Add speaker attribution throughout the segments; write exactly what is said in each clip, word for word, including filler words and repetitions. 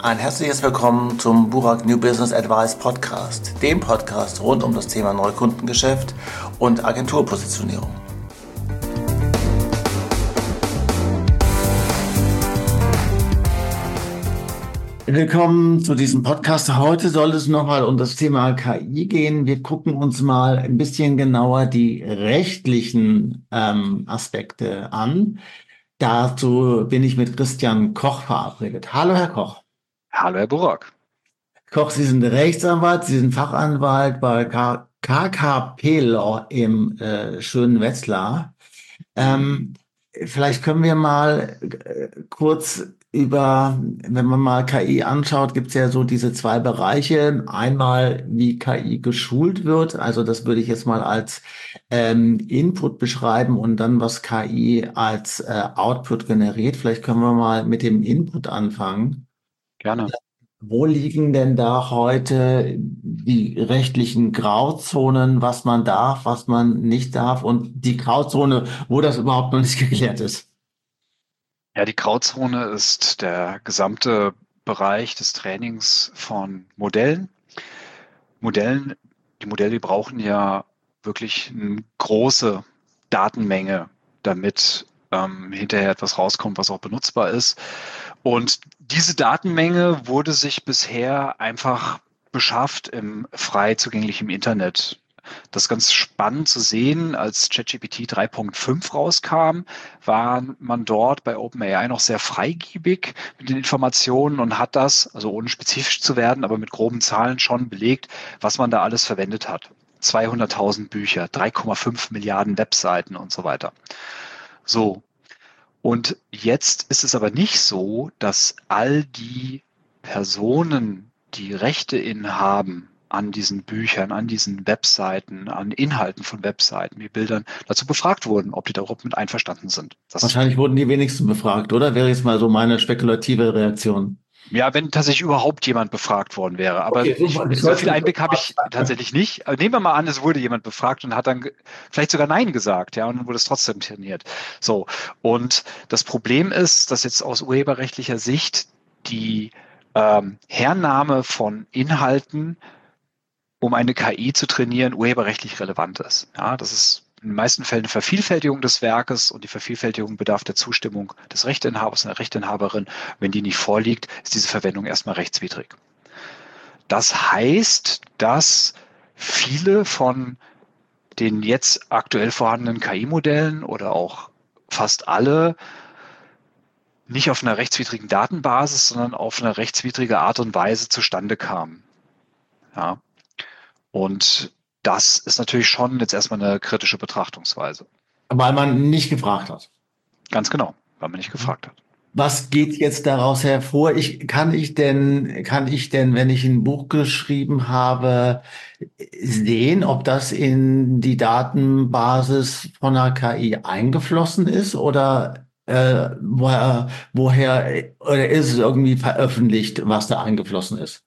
Speaker 1: Ein herzliches Willkommen zum Burak New Business Advice Podcast, dem Podcast rund um das Thema Neukundengeschäft und Agenturpositionierung. Willkommen zu diesem Podcast. Heute soll es nochmal um das Thema K I gehen. Wir gucken uns mal ein bisschen genauer die rechtlichen ähm, Aspekte an. Dazu bin ich mit Christian Koch verabredet. Hallo, Herr Koch.
Speaker 2: Hallo, Herr Burak.
Speaker 1: Koch, Sie sind Rechtsanwalt, Sie sind Fachanwalt bei K K P Law im äh, schönen Wetzlar. Ähm, vielleicht können wir mal äh, kurz über, wenn man mal K I anschaut, gibt es ja so diese zwei Bereiche. Einmal, wie K I geschult wird, also das würde ich jetzt mal als ähm, Input beschreiben und dann, was K I als äh, Output generiert. Vielleicht können wir mal mit dem Input anfangen.
Speaker 2: Gerne.
Speaker 1: Wo liegen denn da heute die rechtlichen Grauzonen, was man darf, was man nicht darf und die Grauzone, wo das überhaupt noch nicht geklärt ist?
Speaker 2: Ja, die Grauzone ist der gesamte Bereich des Trainings von Modellen. Modellen, die Modelle die brauchen ja wirklich eine große Datenmenge, damit ähm, hinterher etwas rauskommt, was auch benutzbar ist. Und diese Datenmenge wurde sich bisher einfach beschafft im frei zugänglichen Internet. Das ist ganz spannend zu sehen. Als ChatGPT drei Punkt fünf rauskam, war man dort bei OpenAI noch sehr freigebig mit den Informationen und hat das, also ohne spezifisch zu werden, aber mit groben Zahlen schon belegt, was man da alles verwendet hat. zweihunderttausend Bücher, drei Komma fünf Milliarden Webseiten und so weiter. So. Und jetzt ist es aber nicht so, dass all die Personen, die Rechte innehaben an diesen Büchern, an diesen Webseiten, an Inhalten von Webseiten, wie Bildern, dazu befragt wurden, ob die darauf mit einverstanden sind. Das,
Speaker 1: Wahrscheinlich wurden die wenigsten befragt, oder? Wäre jetzt mal so meine spekulative Reaktion.
Speaker 2: ja, wenn tatsächlich überhaupt jemand befragt worden wäre. Aber
Speaker 1: Okay,
Speaker 2: ich,
Speaker 1: super. Das
Speaker 2: so
Speaker 1: hört
Speaker 2: viel
Speaker 1: sich
Speaker 2: Einblick habe ich tatsächlich nicht. Aber nehmen wir mal an, es wurde jemand befragt und hat dann ge- vielleicht sogar Nein gesagt, ja, und dann wurde es trotzdem trainiert. So. Und das Problem ist, dass jetzt aus urheberrechtlicher Sicht die ähm, Hernahme von Inhalten, um eine K I zu trainieren, urheberrechtlich relevant ist. Ja, das ist in den meisten Fällen eine Vervielfältigung des Werkes und die Vervielfältigung bedarf der Zustimmung des Rechteinhabers und der Rechteinhaberin. Wenn die nicht vorliegt, ist diese Verwendung erstmal rechtswidrig. Das heißt, dass viele von den jetzt aktuell vorhandenen K I-Modellen oder auch fast alle nicht auf einer rechtswidrigen Datenbasis, sondern auf eine rechtswidrige Art und Weise zustande kamen. Ja. Und das ist natürlich schon jetzt erstmal eine kritische Betrachtungsweise.
Speaker 1: weil man nicht gefragt hat.
Speaker 2: Ganz genau, weil man nicht gefragt hat.
Speaker 1: Was geht jetzt daraus hervor? Ich, kann ich denn, kann ich denn, wenn ich ein Buch geschrieben habe, sehen, ob das in die Datenbasis von einer K I eingeflossen ist oder äh, woher, woher oder ist es irgendwie veröffentlicht, was da eingeflossen ist?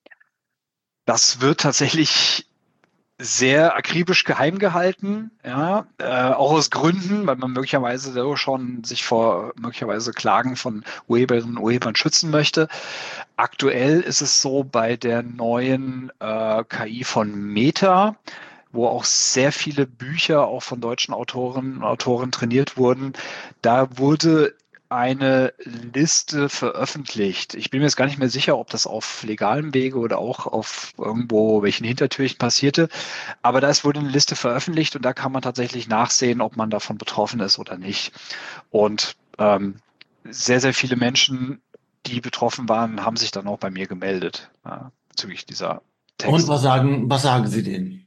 Speaker 2: Das wird tatsächlich sehr akribisch geheim gehalten, ja, äh, auch aus Gründen, weil man möglicherweise so schon sich vor möglicherweise Klagen von Urheberinnen und Urhebern schützen möchte. Aktuell ist es so bei der neuen äh, K I von Meta, wo auch sehr viele Bücher auch von deutschen Autorinnen und Autoren trainiert wurden. Da wurde eine Liste veröffentlicht. Ich bin mir jetzt gar nicht mehr sicher, ob das auf legalem Wege oder auch auf irgendwo welchen Hintertürchen passierte. Aber da ist wurde eine Liste veröffentlicht und da kann man tatsächlich nachsehen, ob man davon betroffen ist oder nicht. Und ähm, sehr, sehr viele Menschen, die betroffen waren, haben sich dann auch bei mir gemeldet, ja, bezüglich dieser
Speaker 1: Und
Speaker 2: Texte.
Speaker 1: was sagen, was sagen Sie denen?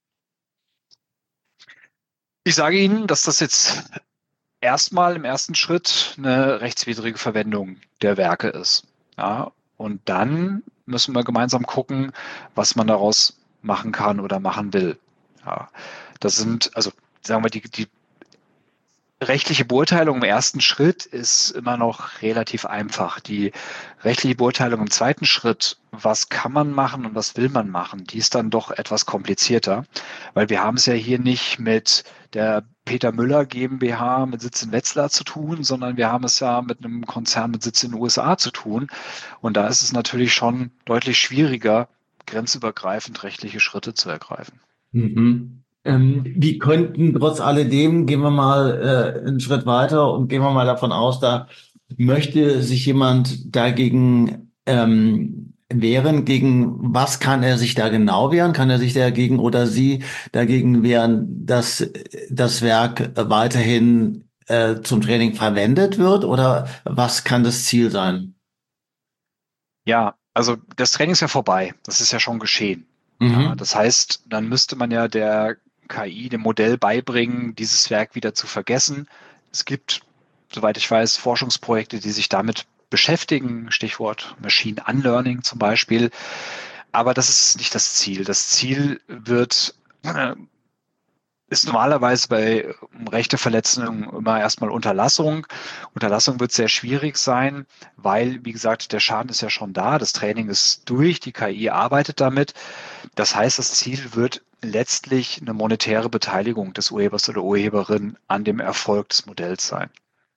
Speaker 2: Ich sage Ihnen, dass das jetzt erstmal im ersten Schritt eine rechtswidrige Verwendung der Werke ist. Ja, und dann müssen wir gemeinsam gucken, was man daraus machen kann oder machen will. Ja, das sind, also sagen wir, die, die rechtliche Beurteilung im ersten Schritt ist immer noch relativ einfach. Die rechtliche Beurteilung im zweiten Schritt, was kann man machen und was will man machen, die ist dann doch etwas komplizierter, weil wir haben es ja hier nicht mit der Peter Müller GmbH mit Sitz in Wetzlar zu tun, sondern wir haben es ja mit einem Konzern mit Sitz in den U S A zu tun. Und da ist es natürlich schon deutlich schwieriger, grenzübergreifend rechtliche Schritte zu ergreifen.
Speaker 1: Mhm. Ähm, wie könnten trotz alledem, gehen wir mal äh, einen Schritt weiter und gehen wir mal davon aus, da möchte sich jemand dagegen ähm, wehren. Gegen was kann er sich da genau wehren? Kann er sich dagegen oder sie dagegen wehren, dass das Werk weiterhin äh, zum Training verwendet wird? Oder was kann das Ziel sein?
Speaker 2: Ja, also das Training ist ja vorbei. Das ist ja schon geschehen. Ja,
Speaker 1: Mhm.
Speaker 2: das heißt, dann müsste man ja der K I, dem Modell beibringen, dieses Werk wieder zu vergessen. Es gibt, soweit ich weiß, Forschungsprojekte, die sich damit beschäftigen. Stichwort Machine Unlearning zum Beispiel. Aber das ist nicht das Ziel. Das Ziel wird äh, ist normalerweise bei um, Rechteverletzungen immer erstmal Unterlassung. Unterlassung wird sehr schwierig sein, weil, wie gesagt, der Schaden ist ja schon da, das Training ist durch, die K I arbeitet damit. Das heißt, das Ziel wird letztlich eine monetäre Beteiligung des Urhebers oder Urheberin an dem Erfolg des Modells sein.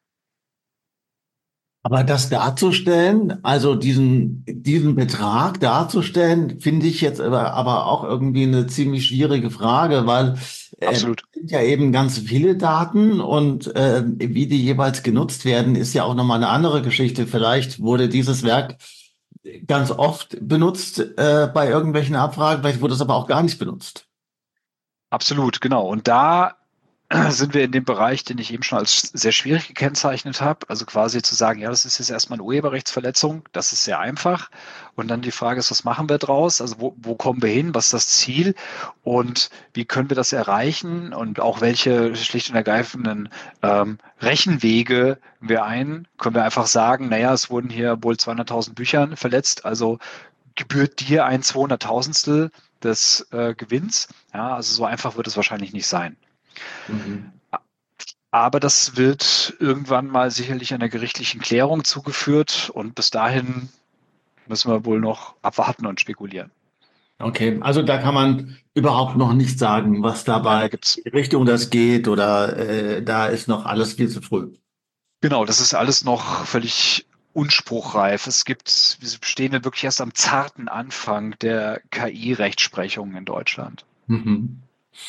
Speaker 1: Aber das darzustellen, also diesen, diesen Betrag darzustellen, finde ich jetzt aber, aber auch irgendwie eine ziemlich schwierige Frage, weil äh,
Speaker 2: Absolut.
Speaker 1: es sind ja eben ganz viele Daten und äh, wie die jeweils genutzt werden, ist ja auch nochmal eine andere Geschichte. Vielleicht wurde dieses Werk ganz oft benutzt äh, bei irgendwelchen Abfragen, vielleicht wurde es aber auch gar nicht benutzt.
Speaker 2: Absolut, genau. Und da sind wir in dem Bereich, den ich eben schon als sehr schwierig gekennzeichnet habe. Also quasi zu sagen, ja, das ist jetzt erstmal eine Urheberrechtsverletzung, das ist sehr einfach. Und dann die Frage ist, was machen wir draus? Also wo, wo kommen wir hin? Was ist das Ziel? Und wie können wir das erreichen? Und auch welche schlicht und ergreifenden ähm, Rechenwege wir ein? Können wir einfach sagen, naja, es wurden hier wohl zweihunderttausend Büchern verletzt, also gebührt dir ein zweihunderttausendstel des äh, Gewinns? Ja, also so einfach wird es wahrscheinlich nicht sein.
Speaker 1: Mhm.
Speaker 2: Aber das wird irgendwann mal sicherlich einer gerichtlichen Klärung zugeführt und bis dahin müssen wir wohl noch abwarten und spekulieren.
Speaker 1: Okay, also da kann man überhaupt noch nicht sagen, was
Speaker 2: Nein, da
Speaker 1: dabei
Speaker 2: gibt's,
Speaker 1: in die Richtung das geht oder äh, da ist noch alles viel zu früh.
Speaker 2: genau, das ist alles noch völlig unspruchreif. Es gibt, wir stehen ja wirklich erst am zarten Anfang der K I-Rechtsprechung in Deutschland.
Speaker 1: Mhm.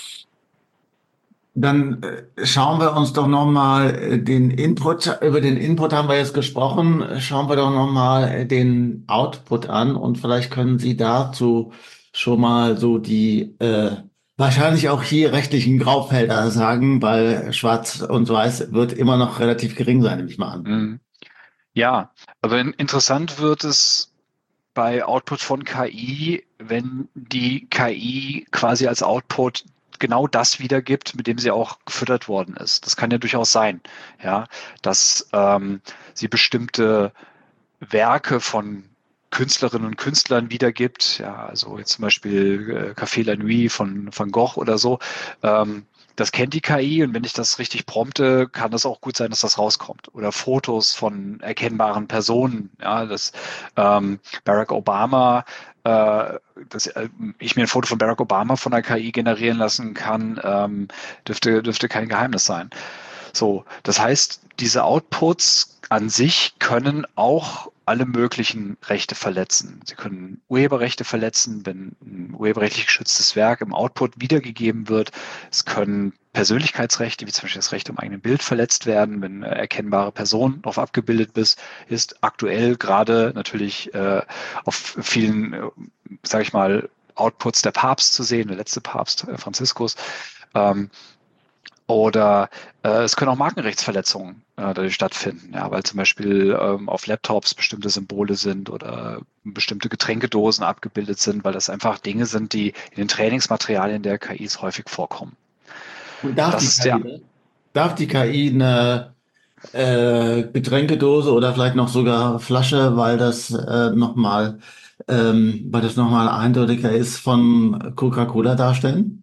Speaker 1: Dann äh, schauen wir uns doch noch mal äh, den Input, über den Input haben wir jetzt gesprochen, Äh, schauen wir doch noch mal äh, den Output an und vielleicht können Sie dazu schon mal so die äh, wahrscheinlich auch hier rechtlichen Graufelder sagen, weil Schwarz und Weiß wird immer noch relativ gering sein, nehme ich mal an.
Speaker 2: Mhm. Ja, aber in, interessant wird es bei Output von K I, wenn die K I quasi als Output genau das wiedergibt, mit dem sie auch gefüttert worden ist. Das kann ja durchaus sein, ja, dass ähm, sie bestimmte Werke von Künstlerinnen und Künstlern wiedergibt, ja, also jetzt zum Beispiel äh, Café La Nuit von Van Gogh oder so. Ähm, das kennt die K I und wenn ich das richtig prompte, kann das auch gut sein, dass das rauskommt. Oder Fotos von erkennbaren Personen, ja, dass ähm, Barack Obama, äh, dass äh, ich mir ein Foto von Barack Obama von der K I generieren lassen kann, ähm, dürfte, dürfte kein Geheimnis sein. So, das heißt, diese Outputs an sich können auch alle möglichen Rechte verletzen. Sie können Urheberrechte verletzen, wenn ein urheberrechtlich geschütztes Werk im Output wiedergegeben wird. Es können Persönlichkeitsrechte, wie zum Beispiel das Recht um eigenen Bild, verletzt werden, wenn eine erkennbare Person darauf abgebildet ist. Ist aktuell gerade natürlich äh, auf vielen, äh, sage ich mal, Outputs der Papst zu sehen, der letzte Papst, äh, Franziskus. Ähm, oder äh, es können auch Markenrechtsverletzungen äh, dadurch stattfinden, ja, weil zum Beispiel ähm, auf Laptops bestimmte Symbole sind oder bestimmte Getränkedosen abgebildet sind, weil das einfach Dinge sind, die in den Trainingsmaterialien der K Is häufig vorkommen.
Speaker 1: Und darf
Speaker 2: Das
Speaker 1: die
Speaker 2: ist der,
Speaker 1: K I das? Darf die K I eine äh, Getränkedose oder vielleicht noch sogar Flasche, weil das äh, nochmal, ähm, weil das nochmal eindeutiger ist von Coca-Cola darstellen?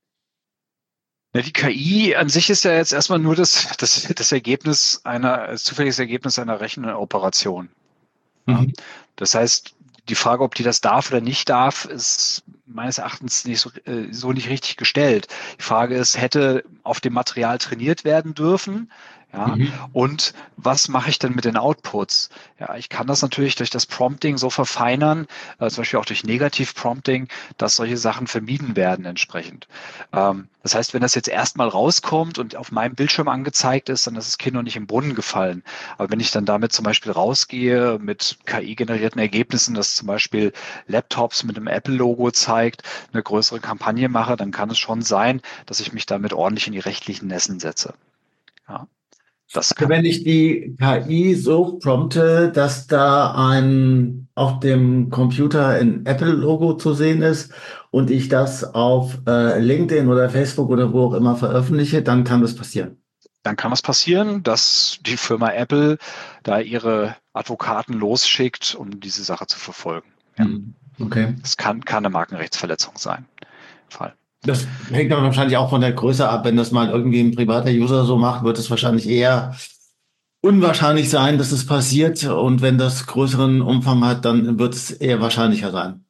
Speaker 2: ja, die K I an sich ist ja jetzt erstmal nur das, das, das Ergebnis einer, das zufälliges Ergebnis einer Rechenoperation. Ja.
Speaker 1: Mhm.
Speaker 2: Das heißt, die Frage, ob die das darf oder nicht darf, ist meines Erachtens nicht so, äh, so nicht richtig gestellt. Die Frage ist, hätte auf dem Material trainiert werden dürfen? Ja,
Speaker 1: Mhm.
Speaker 2: und was mache ich denn mit den Outputs? Ja, ich kann das natürlich durch das Prompting so verfeinern, äh, zum Beispiel auch durch Negativ-Prompting, dass solche Sachen vermieden werden entsprechend. Ähm, das heißt, wenn das jetzt erstmal rauskommt und auf meinem Bildschirm angezeigt ist, dann ist das Kind noch nicht im Brunnen gefallen. Aber wenn ich dann damit zum Beispiel rausgehe mit K I-generierten Ergebnissen, dass zum Beispiel Laptops mit einem Apple-Logo zeigt, eine größere Kampagne mache, dann kann es schon sein, dass ich mich damit ordentlich in die rechtlichen Nässen setze. Ja, das
Speaker 1: Also
Speaker 2: kann.
Speaker 1: wenn ich die K I so prompte, dass da ein auf dem Computer ein Apple-Logo zu sehen ist und ich das auf äh, LinkedIn oder Facebook oder wo auch immer veröffentliche, dann kann das passieren.
Speaker 2: Dann kann es passieren, dass die Firma Apple da ihre Advokaten losschickt, um diese Sache zu verfolgen. Ja,
Speaker 1: Hm. Okay.
Speaker 2: das kann, kann eine Markenrechtsverletzung sein. Fall.
Speaker 1: Das hängt aber wahrscheinlich auch von der Größe ab. Wenn das mal irgendwie ein privater User so macht, wird es wahrscheinlich eher unwahrscheinlich sein, dass es passiert. Und wenn das größeren Umfang hat, dann wird es eher wahrscheinlicher sein.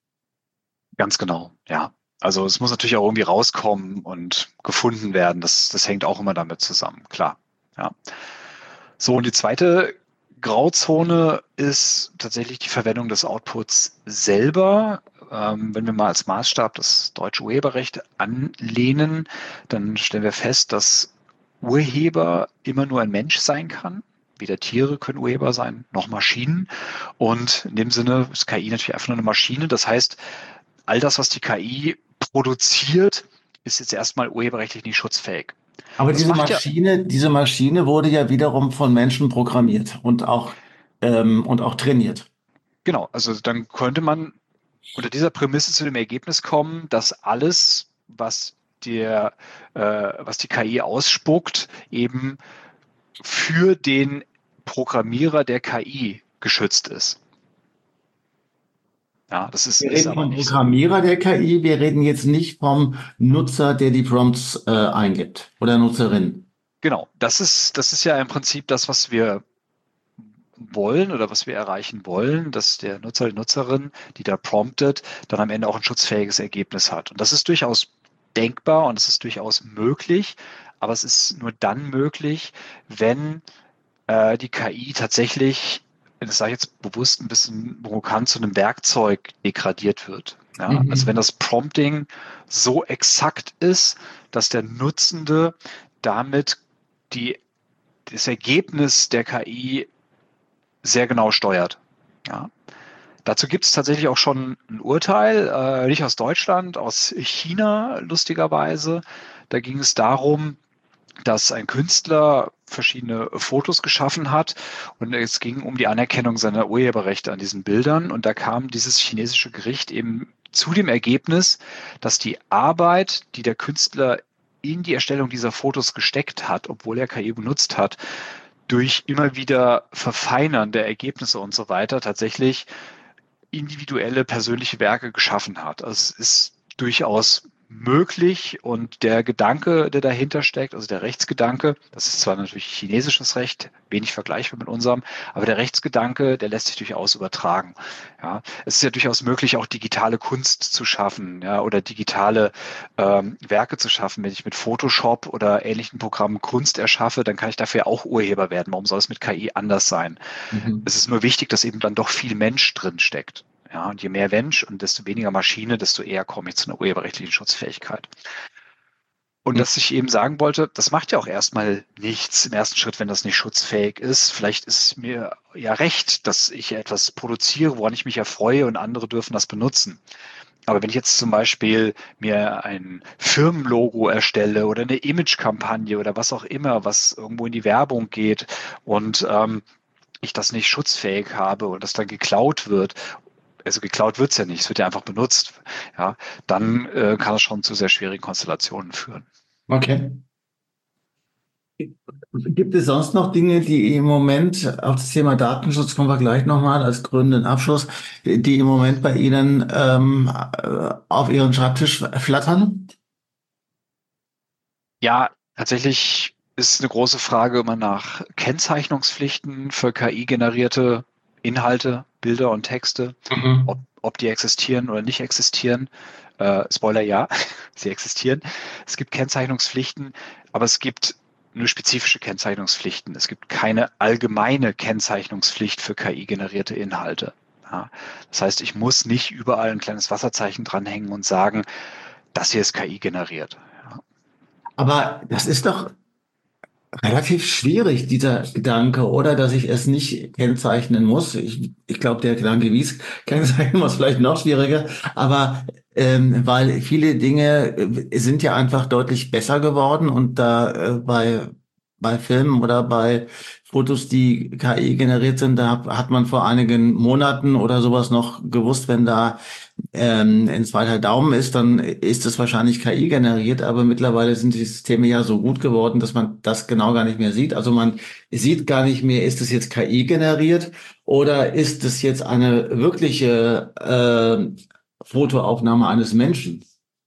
Speaker 2: Ganz genau, ja. Also es muss natürlich auch irgendwie rauskommen und gefunden werden. Das, das hängt auch immer damit zusammen, klar. Ja. So, und die zweite Grauzone ist tatsächlich die Verwendung des Outputs selber. Ähm, wenn wir mal als Maßstab das deutsche Urheberrecht anlehnen, dann stellen wir fest, dass Urheber immer nur ein Mensch sein kann. Weder Tiere können Urheber sein, noch Maschinen. Und in dem Sinne ist K I natürlich einfach nur eine Maschine. Das heißt, all das, was die K I produziert, ist jetzt erstmal urheberrechtlich nicht schutzfähig.
Speaker 1: Aber
Speaker 2: Das
Speaker 1: diese
Speaker 2: macht ja,
Speaker 1: Maschine, diese Maschine wurde ja wiederum von Menschen programmiert und auch, ähm, und auch trainiert.
Speaker 2: genau, also dann könnte man unter dieser Prämisse zu dem Ergebnis kommen, dass alles, was der, äh, was die K I ausspuckt, eben für den Programmierer der K I geschützt ist. Ja, das ist,
Speaker 1: Wir
Speaker 2: ist
Speaker 1: reden
Speaker 2: aber
Speaker 1: vom
Speaker 2: nicht so.
Speaker 1: Programmierer der K I, wir reden jetzt nicht vom Nutzer, der die Prompts äh, eingibt oder Nutzerin.
Speaker 2: Genau, das ist, das ist ja im Prinzip das, was wir wollen oder was wir erreichen wollen, dass der Nutzer, die Nutzerin, die da promptet, dann am Ende auch ein schutzfähiges Ergebnis hat. Und das ist durchaus denkbar und es ist durchaus möglich, aber es ist nur dann möglich, wenn äh, die K I tatsächlich, das sage ich jetzt bewusst ein bisschen provokant, zu einem Werkzeug degradiert wird. Ja, also wenn
Speaker 1: Mhm.
Speaker 2: das Prompting so exakt ist, dass der Nutzende damit die, das Ergebnis der K I sehr genau steuert. Ja. Dazu gibt es tatsächlich auch schon ein Urteil, äh, nicht aus Deutschland, aus China lustigerweise. Da ging es darum, dass ein Künstler verschiedene Fotos geschaffen hat und es ging um die Anerkennung seiner Urheberrechte an diesen Bildern und da kam dieses chinesische Gericht eben zu dem Ergebnis, dass die Arbeit, die der Künstler in die Erstellung dieser Fotos gesteckt hat, obwohl er K I benutzt hat, durch immer wieder Verfeinern der Ergebnisse und so weiter tatsächlich individuelle persönliche Werke geschaffen hat. Also es ist durchaus möglich und der Gedanke, der dahinter steckt, also der Rechtsgedanke, das ist zwar natürlich chinesisches Recht, wenig vergleichbar mit unserem, aber der Rechtsgedanke, der lässt sich durchaus übertragen. Ja, es ist ja durchaus möglich, auch digitale Kunst zu schaffen, ja, oder digitale ähm, Werke zu schaffen. Wenn ich mit Photoshop oder ähnlichen Programmen Kunst erschaffe, dann kann ich dafür auch Urheber werden. Warum soll es mit K I anders sein?
Speaker 1: Mhm.
Speaker 2: Es ist nur wichtig, dass eben dann doch viel Mensch drin steckt. Ja, und je mehr Mensch und desto weniger Maschine, desto eher komme ich zu einer urheberrechtlichen Schutzfähigkeit. Und dass ich eben sagen wollte, das macht ja auch erstmal nichts im ersten Schritt, wenn das nicht schutzfähig ist. Vielleicht ist es mir ja recht, dass ich etwas produziere, woran ich mich erfreue und andere dürfen das benutzen. Aber wenn ich jetzt zum Beispiel mir ein Firmenlogo erstelle oder eine Imagekampagne oder was auch immer, was irgendwo in die Werbung geht und ähm, ich das nicht schutzfähig habe und das dann geklaut wird, also geklaut wird es ja nicht, es wird ja einfach benutzt, ja, dann äh, kann es schon zu sehr schwierigen Konstellationen führen.
Speaker 1: Okay. Gibt es sonst noch Dinge, die im Moment, auf das Thema Datenschutz kommen wir gleich nochmal als krönenden Abschluss, die im Moment bei Ihnen ähm, äh, auf Ihren Schreibtisch flattern?
Speaker 2: Ja, tatsächlich ist eine große Frage immer nach Kennzeichnungspflichten für K I-generierte Inhalte, Bilder und Texte. Ob,
Speaker 1: Mhm.
Speaker 2: ob die existieren oder nicht existieren. Äh, Spoiler, ja, sie existieren. Es gibt Kennzeichnungspflichten, aber es gibt nur spezifische Kennzeichnungspflichten. Es gibt keine allgemeine Kennzeichnungspflicht für K I-generierte Inhalte. Ja, das heißt, ich muss nicht überall ein kleines Wasserzeichen dranhängen und sagen, das hier ist K I generiert. Ja.
Speaker 1: Aber das ist doch relativ schwierig, dieser Gedanke, oder dass ich es nicht kennzeichnen muss. Ich, ich glaube, der Gedanke, wie es kennzeichnen muss, vielleicht noch schwieriger. Aber ähm, weil viele Dinge äh, sind ja einfach deutlich besser geworden und da äh, bei bei Filmen oder bei Fotos, die K I generiert sind, da hat man vor einigen Monaten oder sowas noch gewusst, wenn da ähm, ein zweiter Daumen ist, dann ist es wahrscheinlich K I generiert, aber mittlerweile sind die Systeme ja so gut geworden, dass man das genau gar nicht mehr sieht. Also man sieht gar nicht mehr, ist es jetzt K I generiert oder ist es jetzt eine wirkliche äh, Fotoaufnahme eines Menschen?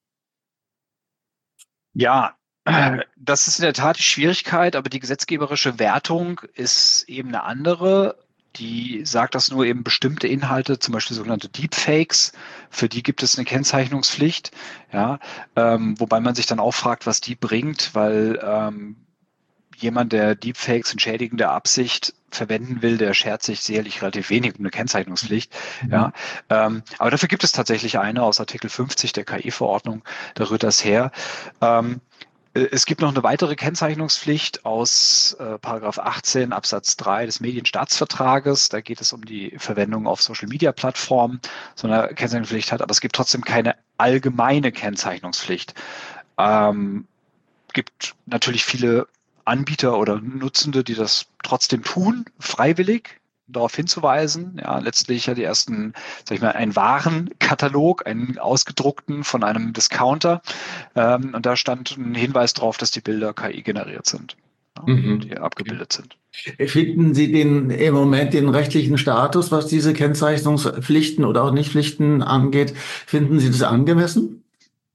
Speaker 2: Ja, äh, das ist in der Tat die Schwierigkeit, aber die gesetzgeberische Wertung ist eben eine andere. Die sagt, dass nur eben bestimmte Inhalte, zum Beispiel sogenannte Deepfakes, für die gibt es eine Kennzeichnungspflicht. Ja, ähm, wobei man sich dann auch fragt, was die bringt, weil ähm, jemand, der Deepfakes in schädigender Absicht verwenden will, der schert sich sicherlich relativ wenig um eine Kennzeichnungspflicht. Ja,
Speaker 1: Mhm.
Speaker 2: ähm, aber dafür gibt es tatsächlich eine aus Artikel fünfzig der K I-Verordnung, da rührt das her. Ähm, äh, Es gibt noch eine weitere Kennzeichnungspflicht aus äh, Paragraph achtzehn Absatz drei des Medienstaatsvertrages. Da geht es um die Verwendung auf Social-Media-Plattformen, so eine Kennzeichnungspflicht hat, aber es gibt trotzdem keine allgemeine Kennzeichnungspflicht. Ähm, gibt natürlich viele Anbieter oder Nutzende, die das trotzdem tun, freiwillig darauf hinzuweisen. Ja, letztlich ja die ersten, sag ich mal, einen Warenkatalog, einen ausgedruckten von einem Discounter. Ähm, und da stand ein Hinweis drauf, dass die Bilder K I generiert sind, ja,
Speaker 1: Mhm.
Speaker 2: die abgebildet sind.
Speaker 1: Finden Sie den im Moment den rechtlichen Status, was diese Kennzeichnungspflichten oder auch Nichtpflichten angeht, finden Sie das angemessen?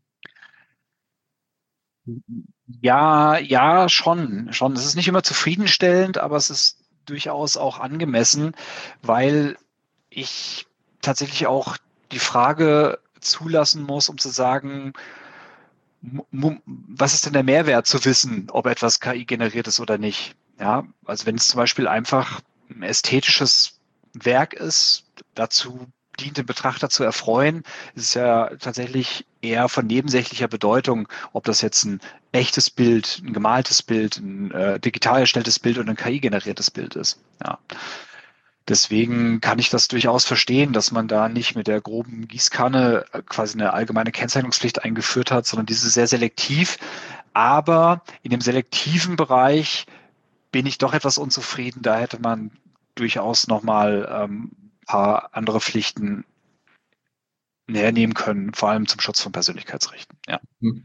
Speaker 2: Ja, ja, schon, schon. Es ist nicht immer zufriedenstellend, aber es ist durchaus auch angemessen, weil ich tatsächlich auch die Frage zulassen muss, um zu sagen, mu- was ist denn der Mehrwert zu wissen, ob etwas K I generiert ist oder nicht? Ja, also wenn es zum Beispiel einfach ein ästhetisches Werk ist, dazu dient, den Betrachter zu erfreuen, ist es ja tatsächlich eher von nebensächlicher Bedeutung, ob das jetzt ein echtes Bild, ein gemaltes Bild, ein äh, digital erstelltes Bild oder ein K I-generiertes Bild ist. Ja. Deswegen kann ich das durchaus verstehen, dass man da nicht mit der groben Gießkanne äh, quasi eine allgemeine Kennzeichnungspflicht eingeführt hat, sondern diese sehr selektiv. Aber in dem selektiven Bereich bin ich doch etwas unzufrieden. Da hätte man durchaus nochmal ähm, ein paar andere Pflichten näher nehmen können, vor allem zum Schutz von Persönlichkeitsrechten. Ja.
Speaker 1: Hm.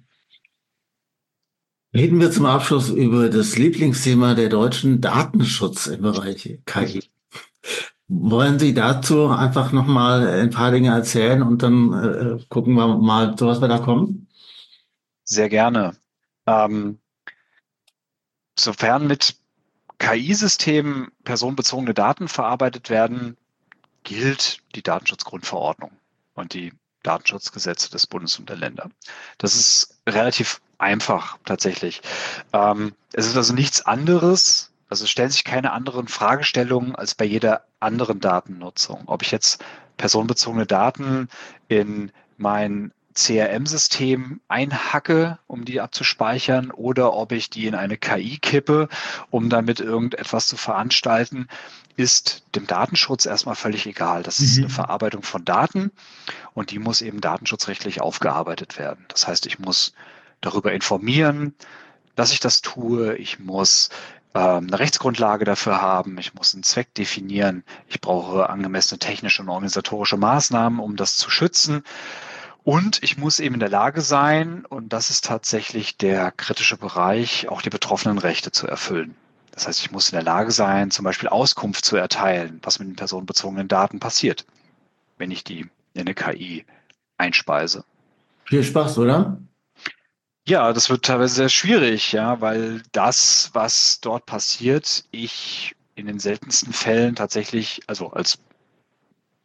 Speaker 1: Reden wir zum Abschluss über das Lieblingsthema der Deutschen, Datenschutz im Bereich K I. Wollen Sie dazu einfach nochmal ein paar Dinge erzählen und dann äh, gucken wir mal, zu was wir da kommen?
Speaker 2: Sehr gerne. Ähm, sofern mit K I-Systemen personenbezogene Daten verarbeitet werden, gilt die Datenschutzgrundverordnung und die Datenschutzgesetze des Bundes und der Länder. Das ist relativ einfach tatsächlich. Ähm, es ist also nichts anderes, also es stellen sich keine anderen Fragestellungen als bei jeder anderen Datennutzung. Ob ich jetzt personenbezogene Daten in mein C R M-System einhacke, um die abzuspeichern, oder ob ich die in eine K I kippe, um damit irgendetwas zu veranstalten, ist dem Datenschutz erstmal völlig egal. Das ist eine
Speaker 1: Mhm.
Speaker 2: Verarbeitung von Daten und die muss eben datenschutzrechtlich aufgearbeitet werden. Das heißt, ich muss darüber informieren, dass ich das tue. Ich muss ähm, eine Rechtsgrundlage dafür haben. Ich muss einen Zweck definieren. Ich brauche angemessene technische und organisatorische Maßnahmen, um das zu schützen. Und ich muss eben in der Lage sein, und das ist tatsächlich der kritische Bereich, auch die betroffenen Rechte zu erfüllen. Das heißt, ich muss in der Lage sein, zum Beispiel Auskunft zu erteilen, was mit den personenbezogenen Daten passiert, wenn ich die in eine K I einspeise.
Speaker 1: Viel Spaß, oder?
Speaker 2: Ja, das wird teilweise sehr schwierig, ja, weil das, was dort passiert, ich in den seltensten Fällen tatsächlich, also als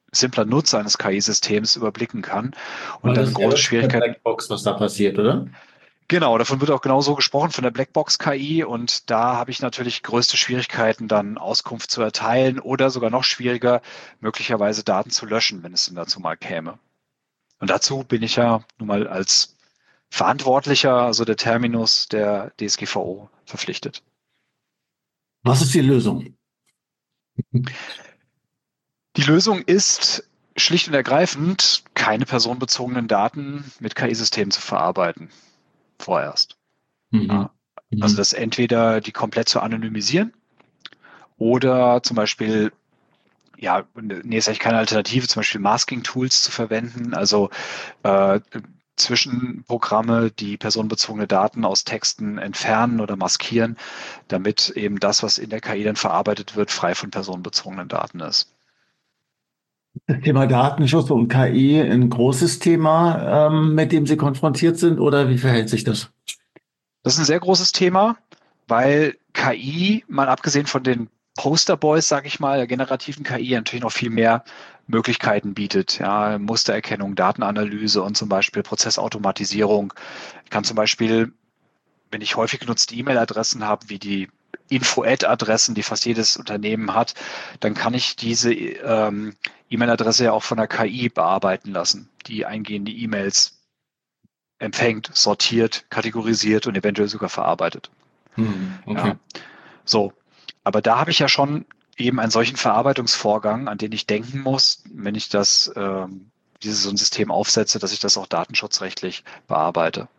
Speaker 2: simpler Nutzer eines K I-Systems überblicken kann. Und
Speaker 1: Weil das
Speaker 2: dann
Speaker 1: ist ja
Speaker 2: große
Speaker 1: wirklich eine
Speaker 2: Schwierigkeiten.
Speaker 1: Blackbox, was da passiert, oder?
Speaker 2: Genau, davon wird auch genauso gesprochen, von der Blackbox-K I. Und da habe ich natürlich größte Schwierigkeiten, dann Auskunft zu erteilen oder sogar noch schwieriger, möglicherweise Daten zu löschen, wenn es denn dazu mal käme. Und dazu bin ich ja nun mal als Verantwortlicher, also der Terminus der D S G V O, verpflichtet.
Speaker 1: Was ist die Lösung?
Speaker 2: Die Lösung ist schlicht und ergreifend, keine personenbezogenen Daten mit K I-Systemen zu verarbeiten. Vorerst.
Speaker 1: Mhm.
Speaker 2: Ja. Also
Speaker 1: Mhm.
Speaker 2: das entweder die komplett zu anonymisieren oder zum Beispiel, ja, nee, ist eigentlich keine Alternative, zum Beispiel Masking-Tools zu verwenden, also äh, Zwischenprogramme, die personenbezogene Daten aus Texten entfernen oder maskieren, damit eben das, was in der K I dann verarbeitet wird, frei von personenbezogenen Daten ist.
Speaker 1: Das Thema Datenschutz und K I ein großes Thema, ähm, mit dem Sie konfrontiert sind, oder wie verhält sich das?
Speaker 2: Das ist ein sehr großes Thema, weil K I, mal abgesehen von den Posterboys, sage ich mal, der generativen K I, natürlich noch viel mehr Möglichkeiten bietet. Ja, Mustererkennung, Datenanalyse und zum Beispiel Prozessautomatisierung. Ich kann zum Beispiel, wenn ich häufig genutzte E-Mail-Adressen habe, wie die Info-Ad-Adressen, die fast jedes Unternehmen hat, dann kann ich diese ähm, E-Mail-Adresse ja auch von der K I bearbeiten lassen, die eingehende E-Mails empfängt, sortiert, kategorisiert und eventuell sogar verarbeitet.
Speaker 1: Hm, okay.
Speaker 2: Ja, so. Aber da habe ich ja schon eben einen solchen Verarbeitungsvorgang, an den ich denken muss, wenn ich das, ähm, dieses so ein System aufsetze, dass ich das auch datenschutzrechtlich bearbeite.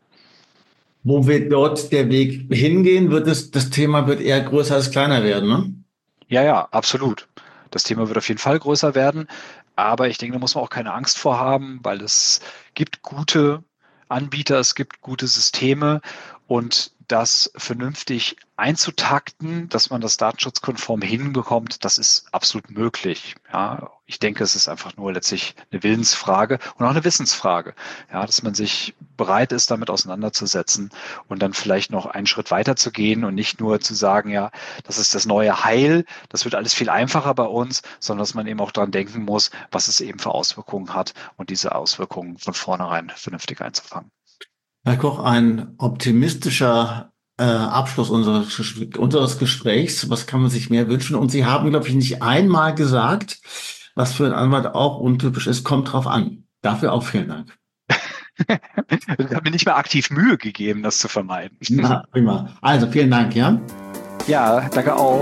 Speaker 1: Wo wird dort der Weg hingehen? Wird es, das Thema wird eher größer als kleiner werden, ne?
Speaker 2: Ja, ja, absolut. Das Thema wird auf jeden Fall größer werden, aber ich denke, da muss man auch keine Angst vor haben, weil es gibt gute Anbieter, es gibt gute Systeme und das vernünftig einzutakten, dass man das datenschutzkonform hinbekommt, das ist absolut möglich. Ja, ich denke, es ist einfach nur letztlich eine Willensfrage und auch eine Wissensfrage. Ja, dass man sich bereit ist, damit auseinanderzusetzen und dann vielleicht noch einen Schritt weiter zu gehen und nicht nur zu sagen, ja, das ist das neue Heil, das wird alles viel einfacher bei uns, sondern dass man eben auch dran denken muss, was es eben für Auswirkungen hat und diese Auswirkungen von vornherein vernünftig einzufangen.
Speaker 1: Herr Koch, ein optimistischer äh, Abschluss unseres, Ges- unseres Gesprächs. Was kann man sich mehr wünschen? Und Sie haben, glaube ich, nicht einmal gesagt, was für einen Anwalt auch untypisch ist, kommt drauf an. Dafür auch vielen Dank.
Speaker 2: Ich habe mir nicht mehr aktiv Mühe gegeben, das zu vermeiden.
Speaker 1: Na, prima. Also vielen Dank, ja?
Speaker 2: Ja, danke auch.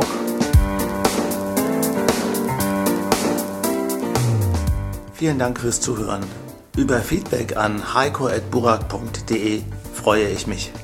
Speaker 1: Vielen Dank fürs Zuhören. Über Feedback an heiko at burak punkt de freue ich mich.